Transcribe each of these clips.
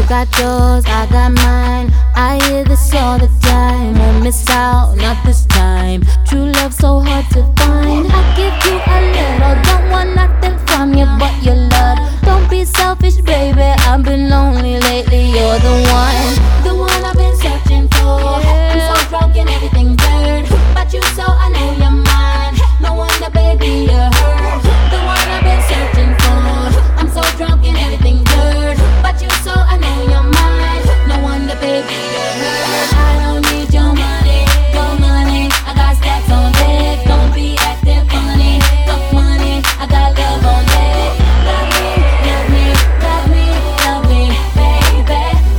got yours, I got mine. I hear this all the time. Won't miss out, not this time. True love so hard to find. I give you a little, don't want nothing from you but your love. Don't be selfish, baby. I've been lonely lately. You're the one I've been searching for. I'm so drunk and everything's blurred, but you so I know you're mine. No wonder, baby, you're hurt. The one I've been searching for. I'm so drunk and everything's blurred, but you so I know you're mine. No wonder, baby, you're hurt. I don't need your money, your money. I got stacks on deck. Don't be acting funny. Fuck money, I got love on deck. Love me, love me, love me, love me, baby.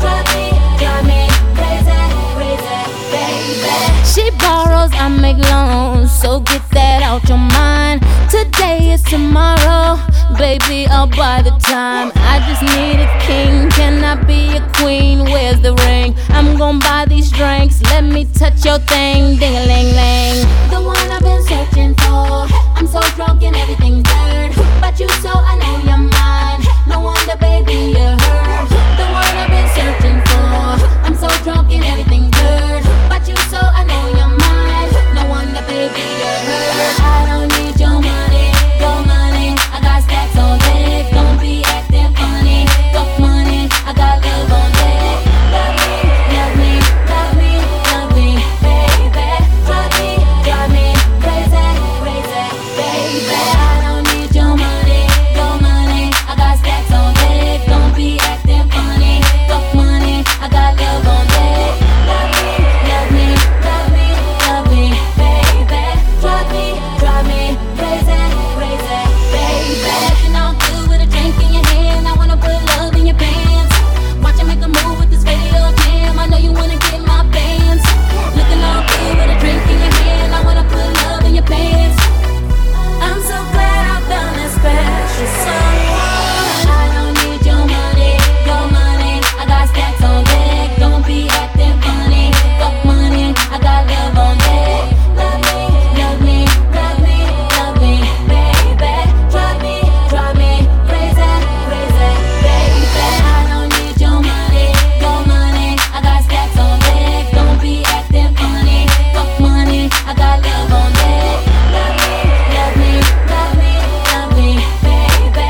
Drive me crazy, crazy, baby. She borrows, I make loans, so get that out your mind. Today is tomorrow, baby, I'll buy the time. I just need a king, can I be a queen? Where's the ring? I'm gon' buy these drinks, let me touch your thing, ding-a-ling-ling. The one I've been searching for. I'm so drunk and everything's blurred, but you so I know you're mine. No wonder, baby, you're hurt. The one I've been searching for. I'm so drunk and everything's blurred, but you so I know you're mine. No wonder, baby, you're hurt. I don't need your money, your money. I got stacks on deck. Don't be acting funny. Fuck money, I got love on deck. Love me, love me, love me, love me, baby. Drive me crazy, crazy, baby. I don't need your money, your money. I got stacks on deck. Don't be acting funny. Fuck money, I got love on deck. Love me, love me, love me, love me, baby. Drive me crazy, crazy, baby. Looking all good with a drink in your hand. I wanna put love in your pants. Watch you make a move with this radio jam. I know you wanna get my bands. Looking all good with a drink in your hand. I wanna put love in your pants. I'm so glad I found that special someone. I don't need your money, your money. I got stacks on deck. Don't be acting funny. Fuck money, I got love on deck. Love me, love me, love me, love me, baby. Drive me crazy, crazy, baby. I don't need your money, your money. I got stacks on deck. Don't be acting funny. Fuck money, I got love on deck. Love me, love me, love me, love me, baby.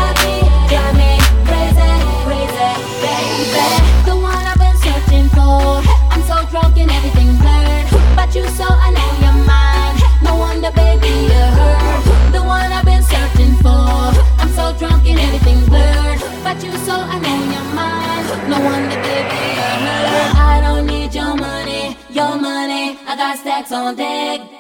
Drive me crazy, crazy, baby. The one I've been searching for. I'm so drunk and everything's blurred, but you so I know you're mine. No wonder, baby, you're hurt. The one I've been searching for. I'm so drunk and everything's blurred, but you so I know you're mine. No wonder, baby, you're hurt. I don't need your money, your money. I got stacks on deck.